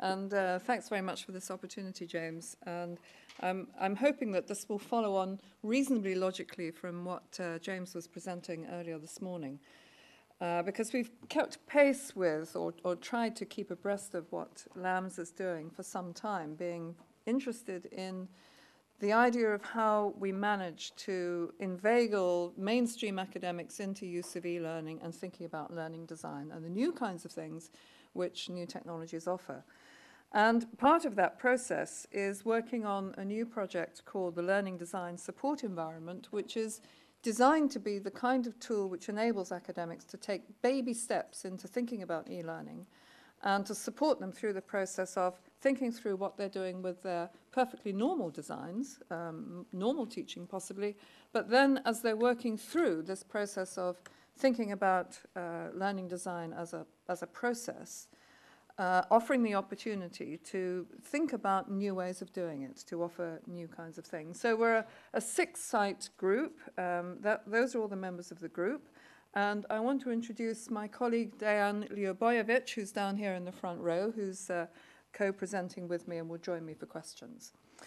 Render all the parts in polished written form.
And thanks very much for this opportunity, James. And I'm hoping that this will follow on reasonably logically from what James was presenting earlier this morning. Because we've kept pace with or tried to keep abreast of what LAMS is doing for some time, being interested in the idea of how we manage to inveigle mainstream academics into use of e-learning and thinking about learning design and the new kinds of things which new technologies offer. And part of that process is working on a new project called the Learning Design Support Environment, which is designed to be the kind of tool which enables academics to take baby steps into thinking about e-learning and to support them through the process of thinking through what they're doing with their perfectly normal designs, normal teaching possibly, but then as they're working through this process of thinking about learning design as a process, offering the opportunity to think about new ways of doing it, to offer new kinds of things. So we're a 6-site group. Those are all the members of the group. And I want to introduce my colleague, Dejan Ljubojevic, who's down here in the front row, who's co-presenting with me and will join me for questions.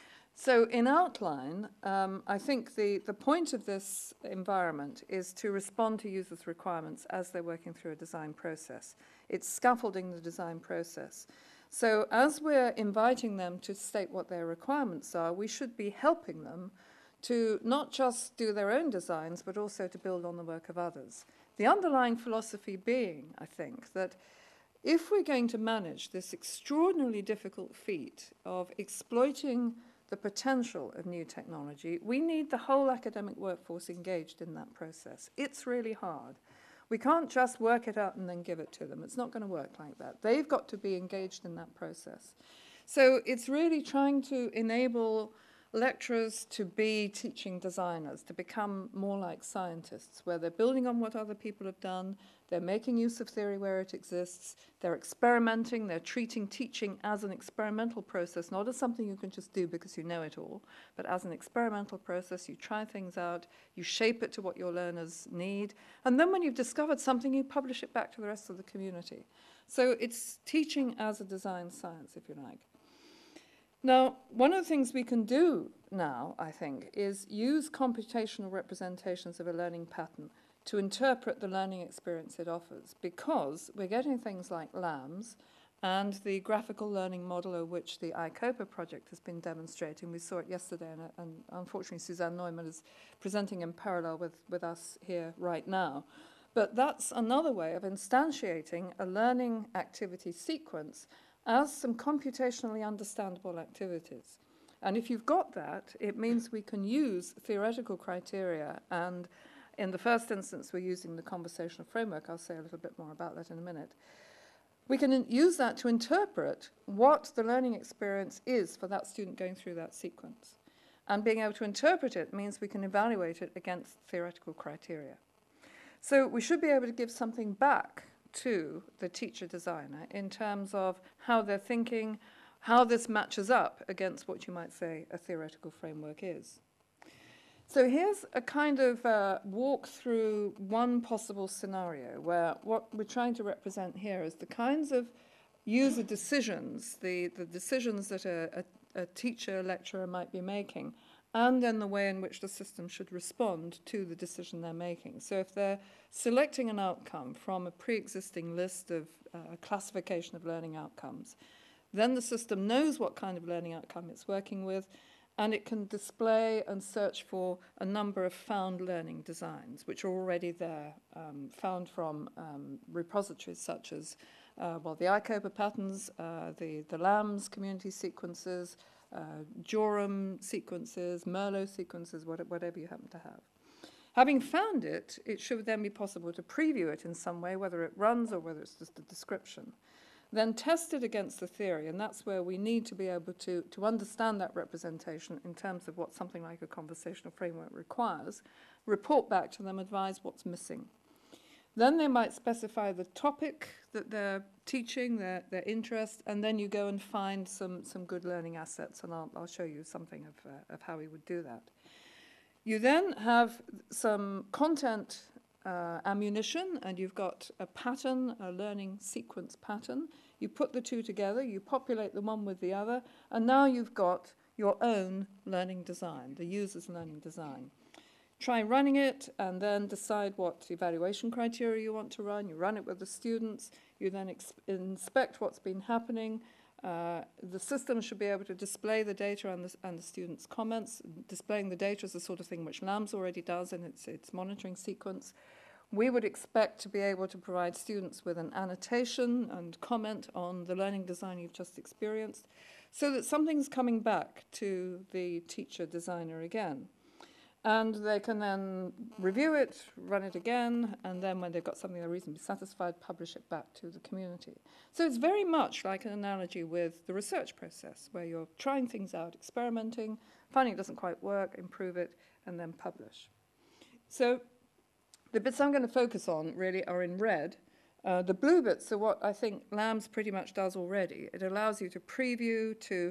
So in outline, I think the point of this environment is to respond to users' requirements as they're working through a design process. It's scaffolding the design process. So as we're inviting them to state what their requirements are, we should be helping them to not just do their own designs, but also to build on the work of others. The underlying philosophy being, I think, that if we're going to manage this extraordinarily difficult feat of exploiting the potential of new technology, we need the whole academic workforce engaged in that process. It's really hard. We can't just work it out and then give it to them. It's not going to work like that. They've got to be engaged in that process. So it's really trying to enable lecturers to be teaching designers, to become more like scientists, where they're building on what other people have done, they're making use of theory where it exists, they're experimenting, they're treating teaching as an experimental process, not as something you can just do because you know it all, but as an experimental process. You try things out, you shape it to what your learners need, and then when you've discovered something, you publish it back to the rest of the community. So it's teaching as a design science, if you like. Now, one of the things we can do now, I think, is use computational representations of a learning pattern to interpret the learning experience it offers, because we're getting things like LAMS and the graphical learning model of which the ICOPA project has been demonstrating. We saw it yesterday, and unfortunately Suzanne Neumann is presenting in parallel with us here right now. But that's another way of instantiating a learning activity sequence as some computationally understandable activities. And if you've got that, it means we can use theoretical criteria, and in the first instance we're using the conversational framework. I'll say a little bit more about that in a minute. We can use that to interpret what the learning experience is for that student going through that sequence. And being able to interpret it means we can evaluate it against theoretical criteria. So we should be able to give something back to the teacher designer in terms of how they're thinking, how this matches up against what you might say a theoretical framework is. So here's a kind of walk through one possible scenario where what we're trying to represent here is the kinds of user decisions, the decisions that a teacher, lecturer might be making, and then the way in which the system should respond to the decision they're making. So if they're selecting an outcome from a pre-existing list of classification of learning outcomes, then the system knows what kind of learning outcome it's working with, and it can display and search for a number of found learning designs, which are already there, found from repositories such as the ICOPA patterns, the LAMS community sequences, Jorum sequences, Merlot sequences, whatever you happen to have. Having found it, it should then be possible to preview it in some way, whether it runs or whether it's just a description. Then test it against the theory, and that's where we need to be able to understand that representation in terms of what something like a conversational framework requires, report back to them, advise what's missing. Then they might specify the topic that they're teaching, their interest, and then you go and find some good learning assets, and I'll show you something of how we would do that. You then have some content ammunition, and you've got a pattern, a learning sequence pattern. You put the two together, you populate the one with the other, and now you've got your own learning design, the user's learning design. Try running it and then decide what evaluation criteria you want to run. You run it with the students. You then inspect what's been happening. The system should be able to display the data and the students' comments. Displaying the data is the sort of thing which LAMS already does in its monitoring sequence. We would expect to be able to provide students with an annotation and comment on the learning design you've just experienced, so that something's coming back to the teacher designer again. And they can then review it, run it again, and then when they've got something they're reasonably satisfied, publish it back to the community. So it's very much like an analogy with the research process, where you're trying things out, experimenting, finding it doesn't quite work, improve it, and then publish. So the bits I'm going to focus on really are in red. The blue bits are what I think LAMS pretty much does already. It allows you to preview, to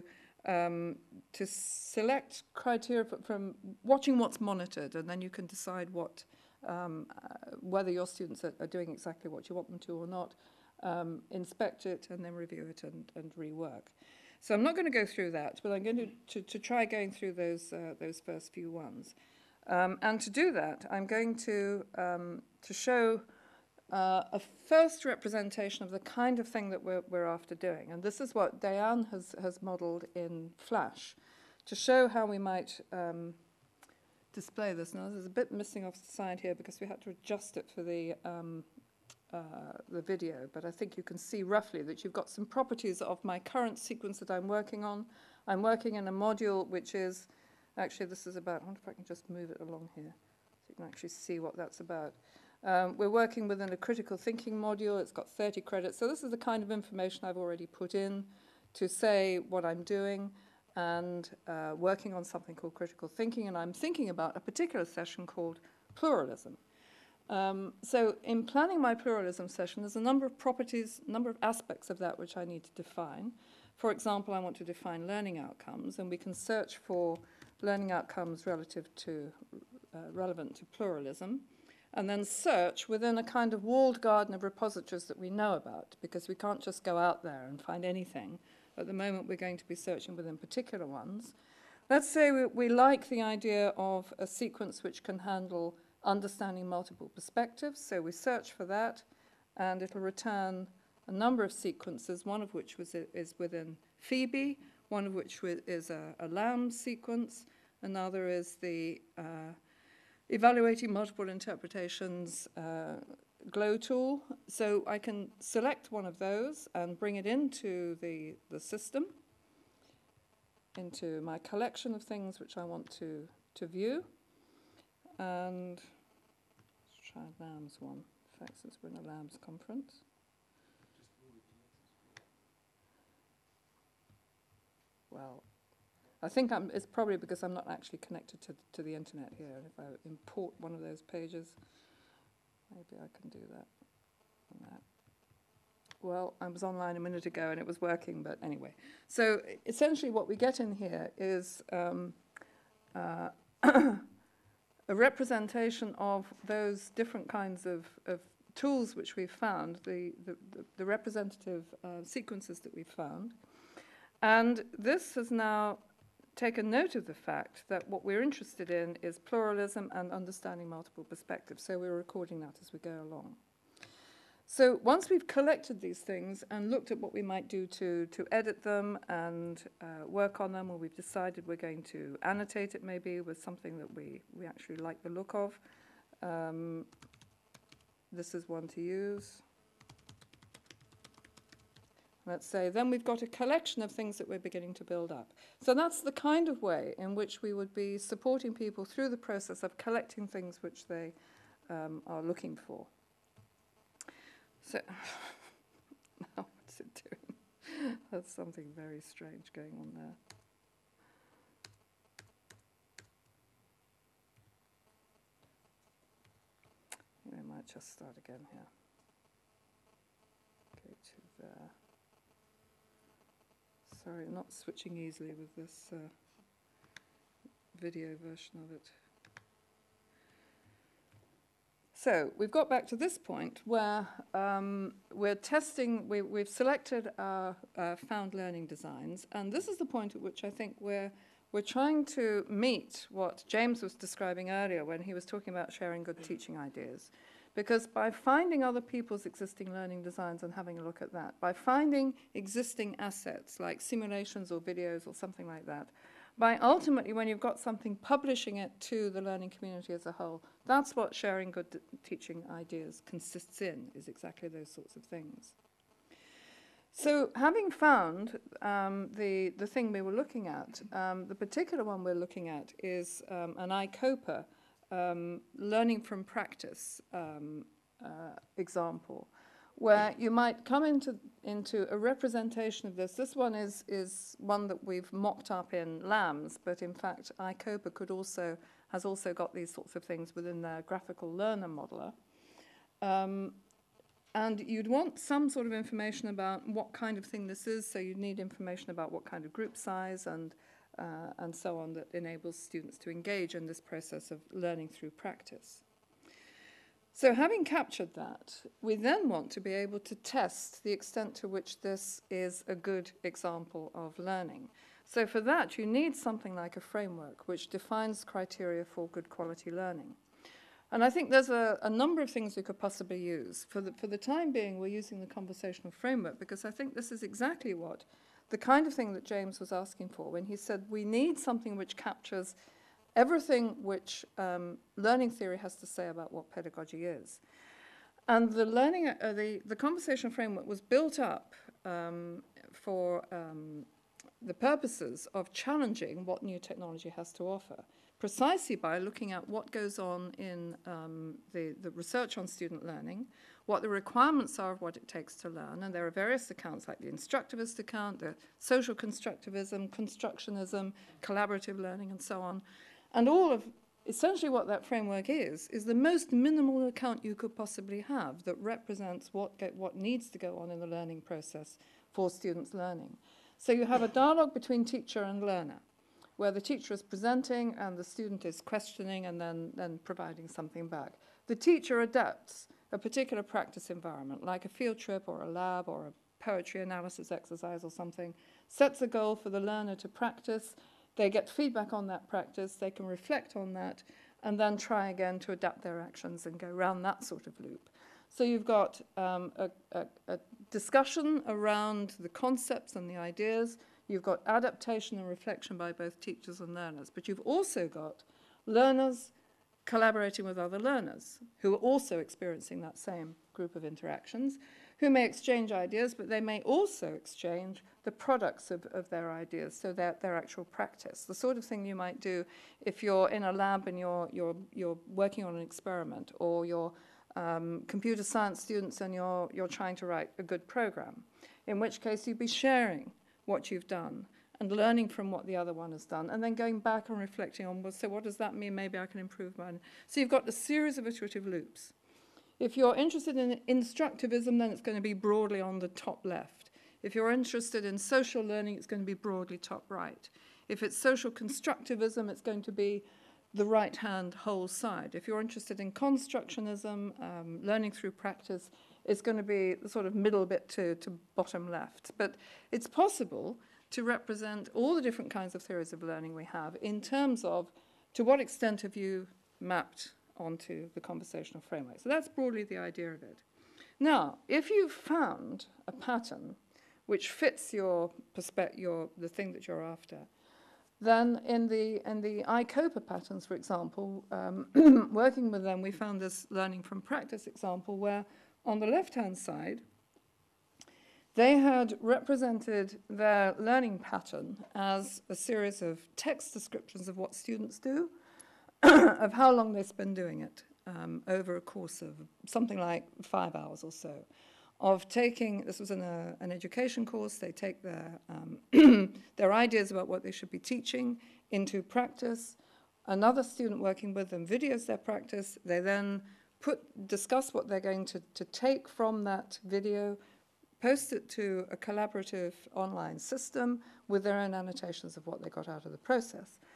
select criteria from watching what's monitored, and then you can decide what whether your students are doing exactly what you want them to or not, inspect it, and then review it and rework. So I'm not going to go through that, but I'm going to try going through those first few ones. And to do that, I'm going to show a first representation of the kind of thing that we're after doing. And this is what Diane has modeled in Flash to show how we might display this. Now, there's a bit missing off the side here because we had to adjust it for the video, but I think you can see roughly that you've got some properties of my current sequence that I'm working on. I'm working in a module which is, actually this is about, I wonder if I can just move it along here so you can actually see what that's about. We're working within a critical thinking module. It's got 30 credits. So this is the kind of information I've already put in to say what I'm doing, and working on something called critical thinking. And I'm thinking about a particular session called pluralism. So in planning my pluralism session, there's a number of properties, a number of aspects of that which I need to define. For example, I want to define learning outcomes, and we can search for learning outcomes relative to relevant to pluralism, and then search within a kind of walled garden of repositories that we know about, because we can't just go out there and find anything. At the moment, we're going to be searching within particular ones. Let's say we like the idea of a sequence which can handle understanding multiple perspectives, so we search for that, and it'll return a number of sequences, one of which is within Phoebe, one of which is a LAMS sequence, another is the evaluating multiple interpretations GLOW tool. So I can select one of those and bring it into the system, into my collection of things which I want to view. And let's try LAMS one, in fact, since we're in a LAMS conference. Well, I think it's probably because I'm not actually connected to the internet here. And if I import one of those pages, maybe I can do that. Well, I was online a minute ago and it was working, but anyway. So essentially what we get in here is a representation of those different kinds of tools which we've found, the representative sequences that we've found. And this has now taken note of the fact that what we're interested in is pluralism and understanding multiple perspectives. So we're recording that as we go along. So once we've collected these things and looked at what we might do to edit them and work on them, or we've decided we're going to annotate it maybe with something that we actually like the look of, this is one to use. Let's say, then we've got a collection of things that we're beginning to build up. So that's the kind of way in which we would be supporting people through the process of collecting things which they are looking for. So, now what's it doing? That's something very strange going on there. I might just start again here. Go to there. Sorry, not switching easily with this video version of it. So we've got back to this point where we're testing, we've selected our found learning designs, and this is the point at which I think we're trying to meet what James was describing earlier when he was talking about sharing good teaching ideas. Because by finding other people's existing learning designs and having a look at that, by finding existing assets like simulations or videos or something like that, by ultimately, when you've got something, publishing it to the learning community as a whole, that's what sharing good teaching ideas consists in, is exactly those sorts of things. So having found the thing we were looking at, the particular one we're looking at is an ICOPA learning from practice example, where you might come into a representation of this. This one is one that we've mocked up in LAMS, but in fact ICOPA has also got these sorts of things within their graphical learner modeler. And you'd want some sort of information about what kind of thing this is, so you'd need information about what kind of group size and so on that enables students to engage in this process of learning through practice. So having captured that, we then want to be able to test the extent to which this is a good example of learning. So for that, you need something like a framework which defines criteria for good quality learning. And I think there's a number of things we could possibly use. For the time being, we're using the conversational framework because I think this is exactly what the kind of thing that James was asking for when he said we need something which captures everything which learning theory has to say about what pedagogy is. And the conversational framework was built up for the purposes of challenging what new technology has to offer, precisely by looking at what goes on in the research on student learning, what the requirements are of what it takes to learn, and there are various accounts like the instructivist account, the social constructivism, constructionism, collaborative learning, and so on. And all of essentially what that framework is the most minimal account you could possibly have that represents what needs to go on in the learning process for students learning. So you have a dialogue between teacher and learner, where the teacher is presenting and the student is questioning and then providing something back. The teacher adapts a particular practice environment, like a field trip or a lab or a poetry analysis exercise or something, sets a goal for the learner to practice. They get feedback on that practice, they can reflect on that, and then try again to adapt their actions and go around that sort of loop. So you've got a discussion around the concepts and the ideas. You've got adaptation and reflection by both teachers and learners, but you've also got learners collaborating with other learners who are also experiencing that same group of interactions, who may exchange ideas, but they may also exchange the products of their ideas, so their actual practice. The sort of thing you might do if you're in a lab and you're working on an experiment, or you're computer science students and you're trying to write a good program, in which case you'd be sharing what you've done and learning from what the other one has done, and then going back and reflecting on, well, so what does that mean? Maybe I can improve mine. So you've got a series of iterative loops. If you're interested in instructivism, then it's going to be broadly on the top left. If you're interested in social learning, it's going to be broadly top right. If it's social constructivism, it's going to be the right-hand whole side. If you're interested in constructionism, learning through practice, it's going to be the sort of middle bit to bottom left. But it's possible to represent all the different kinds of theories of learning we have in terms of to what extent have you mapped onto the conversational framework. So that's broadly the idea of it. Now, if you've found a pattern which fits the thing that you're after, then in the ICOPA patterns, for example, working with them, we found this learning from practice example where on the left-hand side, they had represented their learning pattern as a series of text descriptions of what students do, of how long they spend doing it over a course of something like 5 hours or so, of taking, this was in an education course, they take their, their ideas about what they should be teaching into practice. Another student working with them videos their practice. They then discuss what they're going to take from that video, post it to a collaborative online system with their own annotations of what they got out of the process.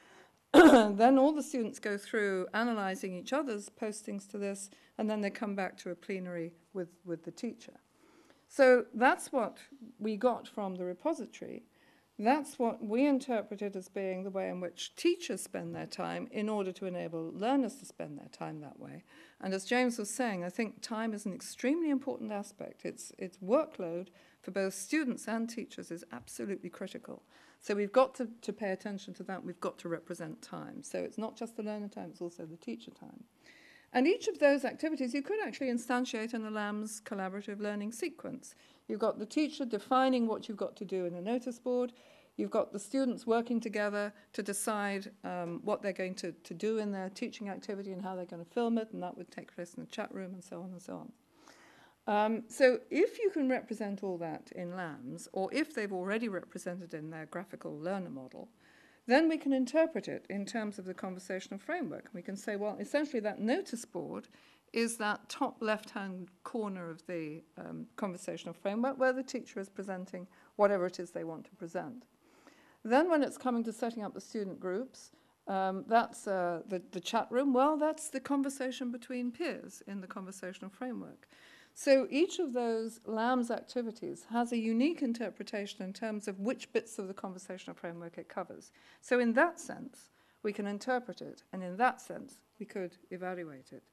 Then all the students go through analysing each other's postings to this, and then they come back to a plenary with the teacher. So that's what we got from the repository. That's what we interpreted as being the way in which teachers spend their time in order to enable learners to spend their time that way. And as James was saying, I think time is an extremely important aspect. Its workload for both students and teachers is absolutely critical. So we've got to pay attention to that. We've got to represent time. So it's not just the learner time, it's also the teacher time. And each of those activities you could actually instantiate in a LAMS collaborative learning sequence. You've got the teacher defining what you've got to do in a notice board. You've got the students working together to decide what they're going to do in their teaching activity and how they're going to film it, and that would take place in the chat room and so on and so on. So if you can represent all that in LAMS, or if they've already represented in their graphical learner model, then we can interpret it in terms of the conversational framework. We can say, well, essentially that notice board is that top left-hand corner of the conversational framework where the teacher is presenting whatever it is they want to present. Then when it's coming to setting up the student groups, that's the chat room. Well, that's the conversation between peers in the conversational framework. So each of those LAMS activities has a unique interpretation in terms of which bits of the conversational framework it covers. So in that sense, we can interpret it, and in that sense, we could evaluate it.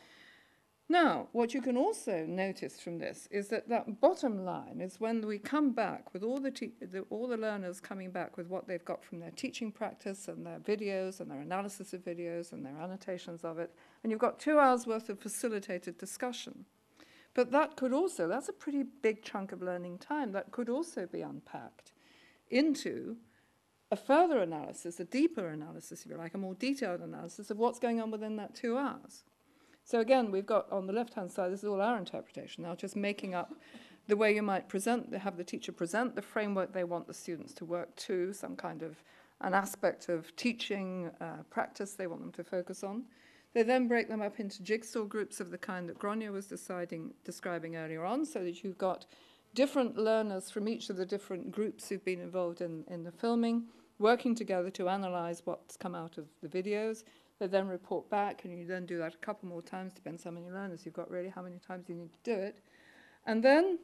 Now, what you can also notice from this is that that bottom line is when we come back with all the learners coming back with what they've got from their teaching practice and their videos and their analysis of videos and their annotations of it, and you've got 2 hours worth of facilitated discussion. But that could also, that's a pretty big chunk of learning time, that could also be unpacked into a further analysis, a deeper analysis, if you like, a more detailed analysis of what's going on within that 2 hours. So again, we've got on the left-hand side, this is all our interpretation now, just making up the way you might have the teacher present the framework they want the students to work to, some kind of an aspect of teaching practice they want them to focus on. They then break them up into jigsaw groups of the kind that Gráinne was describing earlier on, so that you've got different learners from each of the different groups who've been involved in the filming, working together to analyze what's come out of the videos. They then report back, and you then do that a couple more times, depends how many learners you've got, really, how many times you need to do it. And then,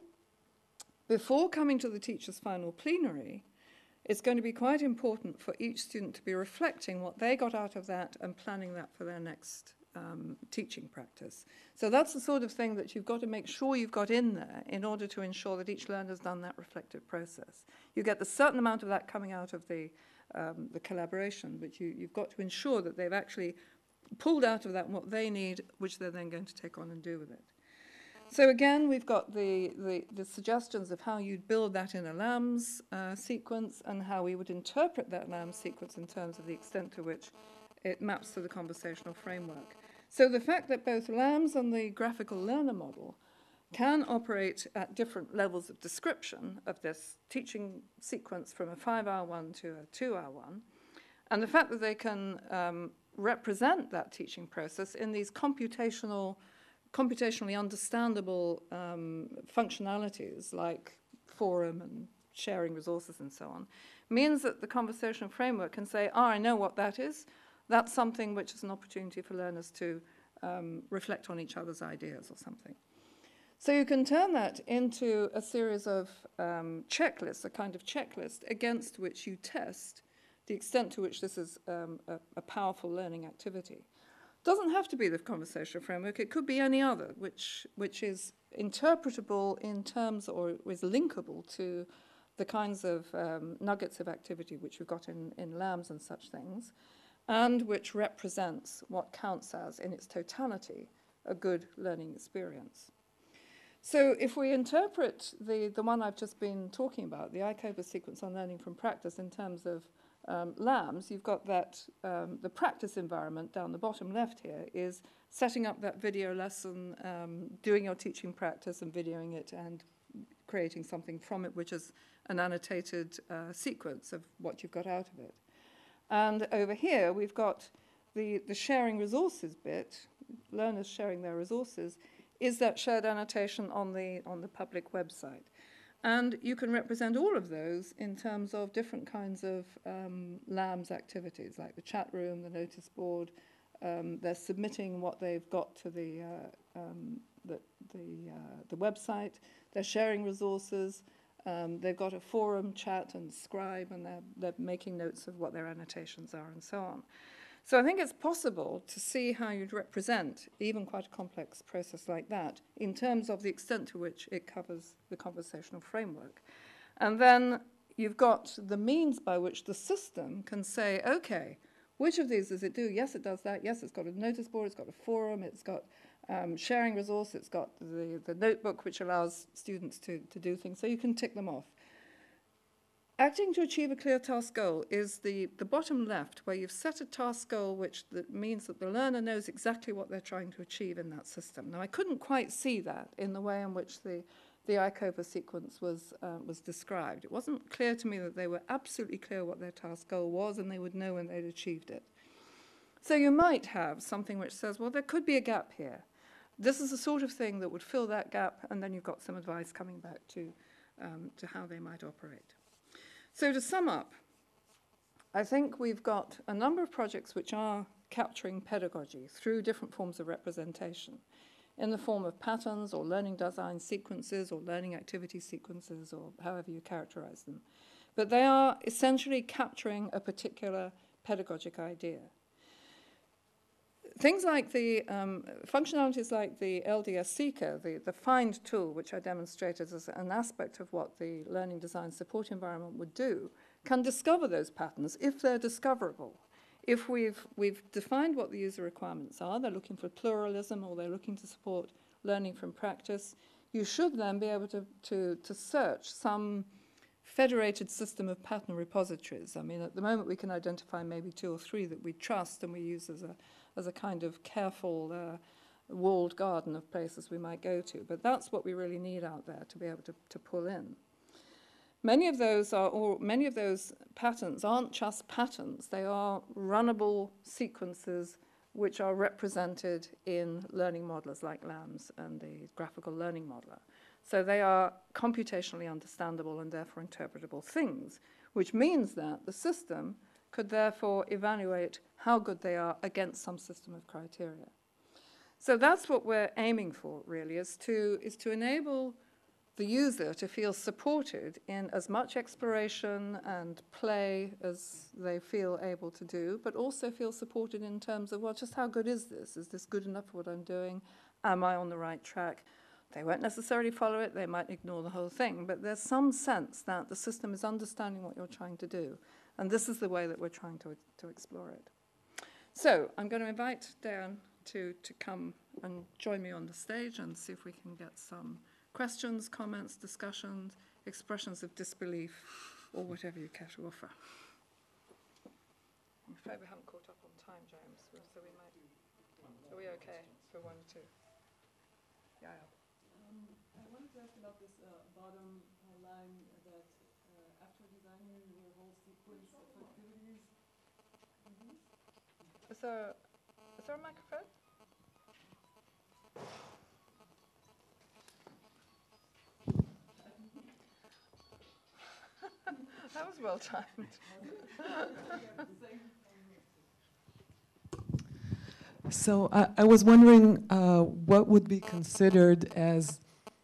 before coming to the teacher's final plenary, it's going to be quite important for each student to be reflecting what they got out of that and planning that for their next teaching practice. So that's the sort of thing that you've got to make sure you've got in there in order to ensure that each learner's done that reflective process. You get a certain amount of that coming out of the collaboration, but you've got to ensure that they've actually pulled out of that what they need, which they're then going to take on and do with it. So again, we've got the suggestions of how you'd build that in a LAMS sequence and how we would interpret that LAMS sequence in terms of the extent to which it maps to the conversational framework. So the fact that both LAMS and the graphical learner model can operate at different levels of description of this teaching sequence from a 5-hour one to a 2-hour one, and the fact that they can represent that teaching process in these computationally understandable functionalities like forum and sharing resources and so on, means that the conversational framework can say, I know what that is. That's something which is an opportunity for learners to reflect on each other's ideas or something. So you can turn that into a series of checklists, a kind of checklist against which you test the extent to which this is a powerful learning activity. Doesn't have to be the conversational framework. It could be any other, which is interpretable in terms or is linkable to the kinds of nuggets of activity which we've got in LAMS and such things, and which represents what counts as, in its totality, a good learning experience. So if we interpret the one I've just been talking about, the ICOPA sequence on learning from practice in terms of LAMS, you've got that the practice environment down the bottom left here is setting up that video lesson, doing your teaching practice and videoing it and creating something from it, which is an annotated sequence of what you've got out of it. And over here, we've got the sharing resources bit, learners sharing their resources, is that shared annotation on the public website. And you can represent all of those in terms of different kinds of LAMS activities, like the chat room, the notice board. They're submitting what they've got to the website. They're sharing resources. They've got a forum, chat, and scribe, and they're making notes of what their annotations are and so on. So I think it's possible to see how you'd represent even quite a complex process like that in terms of the extent to which it covers the conversational framework. And then you've got the means by which the system can say, okay, which of these does it do? Yes, it does that. Yes, it's got a notice board. It's got a forum. It's got sharing resource. It's got the notebook, which allows students to do things. So you can tick them off. Acting to achieve a clear task goal is the bottom left, where you've set a task goal which means that the learner knows exactly what they're trying to achieve in that system. Now, I couldn't quite see that in the way in which the ICOPA sequence was described. It wasn't clear to me that they were absolutely clear what their task goal was and they would know when they'd achieved it. So you might have something which says, well, there could be a gap here. This is the sort of thing that would fill that gap, and then you've got some advice coming back to how they might operate. So to sum up, I think we've got a number of projects which are capturing pedagogy through different forms of representation in the form of patterns or learning design sequences or learning activity sequences or however you characterize them. But they are essentially capturing a particular pedagogic idea. Things like the functionalities like the LDS Seeker, the find tool, which I demonstrated as an aspect of what the learning design support environment would do, can discover those patterns if they're discoverable. If we've defined what the user requirements are, they're looking for pluralism or they're looking to support learning from practice, you should then be able to search some federated system of pattern repositories. I mean, at the moment we can identify maybe 2 or 3 that we trust and we use as a kind of careful walled garden of places we might go to. But that's what we really need out there to be able to pull in. Many of those patterns aren't just patterns. They are runnable sequences which are represented in learning modelers like LAMS and the graphical learning modeler. So they are computationally understandable and therefore interpretable things, which means that the system could therefore evaluate how good they are against some system of criteria. So that's what we're aiming for, really, is to enable the user to feel supported in as much exploration and play as they feel able to do, but also feel supported in terms of, well, just how good is this? Is this good enough for what I'm doing? Am I on the right track? They won't necessarily follow it. They might ignore the whole thing. But there's some sense that the system is understanding what you're trying to do. And this is the way that we're trying to explore it. So I'm going to invite Dan to come and join me on the stage and see if we can get some questions, comments, discussions, expressions of disbelief, or whatever you care to offer. I'm afraid we haven't caught up on time, James, so we might... Are we okay for 1 or 2? Yeah. I wanted to ask about this bottom line that after designing your whole sequence of activities... Is there a microphone? That was well timed. So I was wondering what would be considered as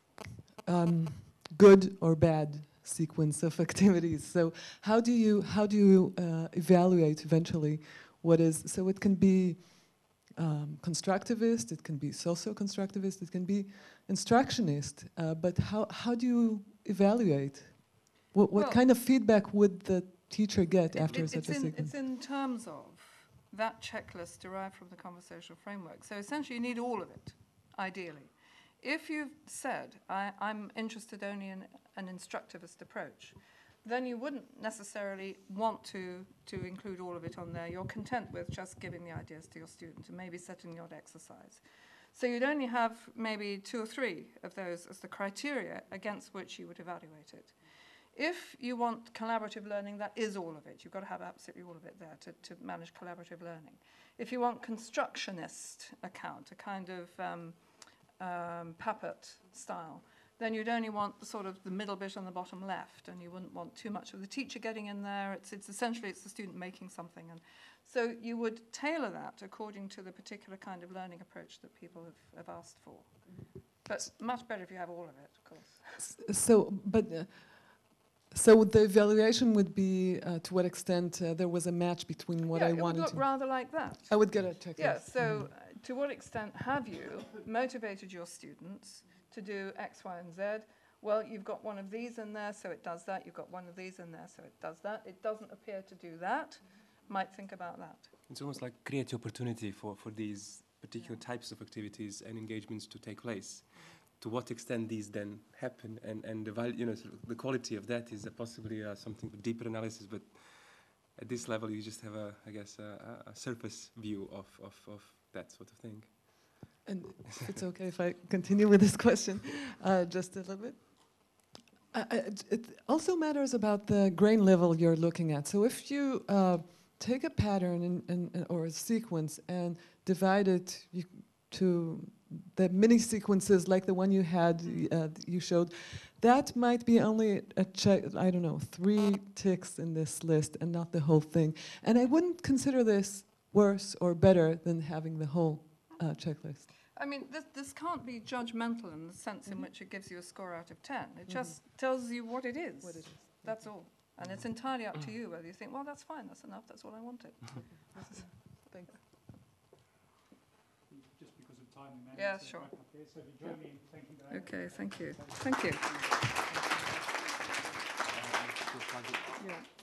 good or bad sequence of activities. So how do you evaluate eventually what is? So it can be constructivist, it can be socio-constructivist, it can be instructionist. But how do you evaluate? What kind of feedback would the teacher get after such a sequence? It's in terms of that checklist derived from the conversational framework. So essentially you need all of it, ideally. If you've said, I'm interested only in an instructivist approach, then you wouldn't necessarily want to include all of it on there. You're content with just giving the ideas to your student and maybe setting the odd exercise. So you'd only have maybe 2 or 3 of those as the criteria against which you would evaluate it. If you want collaborative learning, that is all of it. You've got to have absolutely all of it there to manage collaborative learning. If you want constructionist account, a kind of puppet style, then you'd only want the sort of the middle bit on the bottom left, and you wouldn't want too much of the teacher getting in there. It's essentially it's the student making something, and so you would tailor that according to the particular kind of learning approach that people have asked for. But much better if you have all of it, of course. So the evaluation would be to what extent there was a match between what I wanted to. Yeah, it would look rather like that. I would get a checklist. Yeah, so to what extent have you motivated your students to do X, Y, and Z? Well, you've got one of these in there, so it does that. You've got one of these in there, so it does that. It doesn't appear to do that. Might think about that. It's almost like create the opportunity for these particular types of activities and engagements to take place. To what extent these then happen, and the value, sort of the quality of that is possibly something for deeper analysis. But at this level, you just have a surface view of that sort of thing. And if it's okay if I continue with this question, just a little bit. It also matters about the grain level you're looking at. So if you take a pattern or a sequence and divide it to the mini sequences like the one you had, you showed, that might be only a check, I don't know, 3 ticks in this list and not the whole thing. And I wouldn't consider this worse or better than having the whole checklist. I mean, this can't be judgmental in the sense in which it gives you a score out of 10. It just tells you what it is. What it is. That's all. And it's entirely up to you whether you think, well, that's fine, that's enough, that's what I wanted. Thanks. Just because of time, we may Yeah, need to sure. wrap up here. So if you join me in thanking Diana. Okay, thank you. Thank you. Yeah.